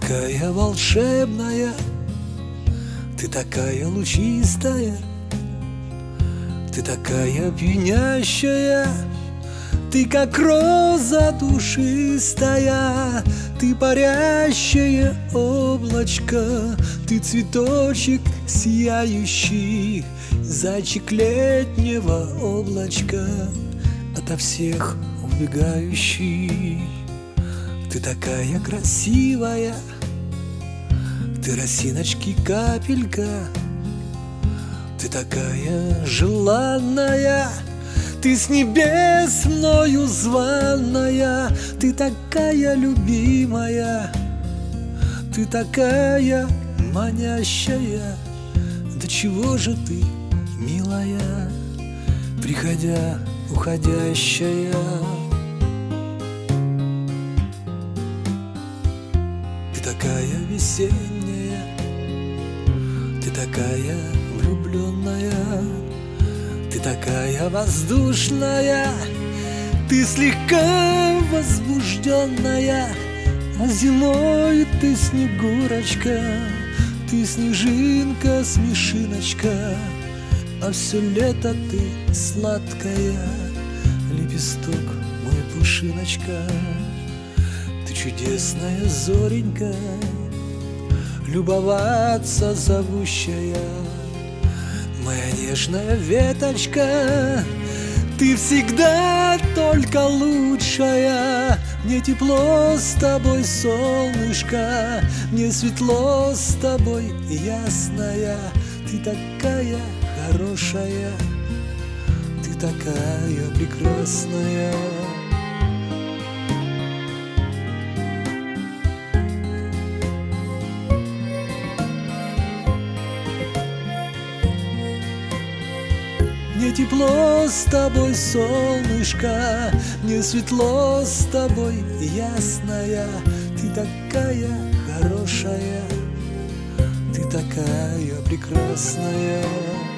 такая волшебная, ты такая лучистая, ты такая пьянящая, ты как роза душистая, ты парящее облачко, ты цветочек сияющий, зайчик летнего облачка, ото всех убегающий. Ты такая красивая, ты росиночки капелька, ты такая желанная, ты с небес мною званная, ты такая любимая, ты такая манящая. Да чего же ты, милая, приходя, уходящая? Ты такая весенняя, ты такая влюбленная, ты такая воздушная, ты слегка возбужденная, а зимой ты снегурочка, ты снежинка, смешиночка, а все лето ты сладкая, лепесток мой пушиночка. Ты чудесная зоренька, любоваться зовущая, моя нежная веточка, ты всегда только лучшая. Мне тепло с тобой, солнышко, мне светло с тобой, ясная. Ты такая хорошая, ты такая прекрасная. Мне тепло с тобой, солнышко, мне светло с тобой, ясная. Ты такая хорошая, ты такая прекрасная.